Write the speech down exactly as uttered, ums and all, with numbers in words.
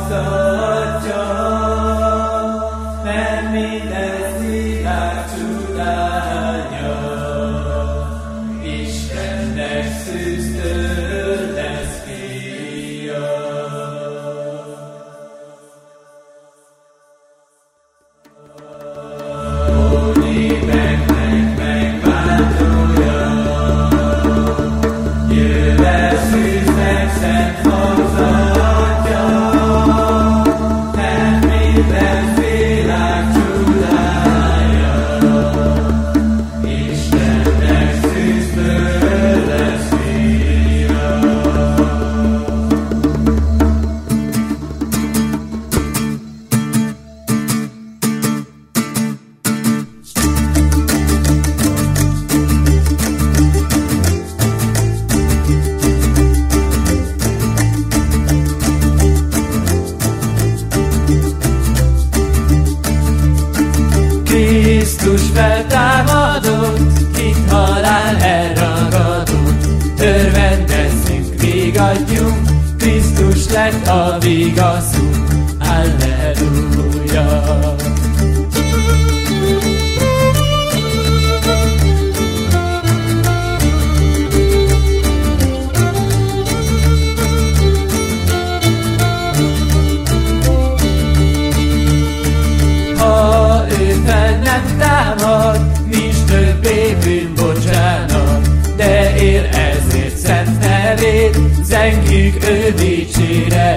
hozatja, mert minden világ csodája. Istennek szűztől lesz fia. Ó, népeknek megváltója, jöve szűznek szent hozatja, mert minden világ csodája. Istennek szűztől lesz fia. Krisztus feltámadott, kit halál elragadott, örvendezzünk, vigadjunk, Krisztus lett a vigaszunk, Alleluja! Ha ő fel nem támad, nincs többé bűnbocsánat, de él ezért szent nevét, zengjük ő dicséret.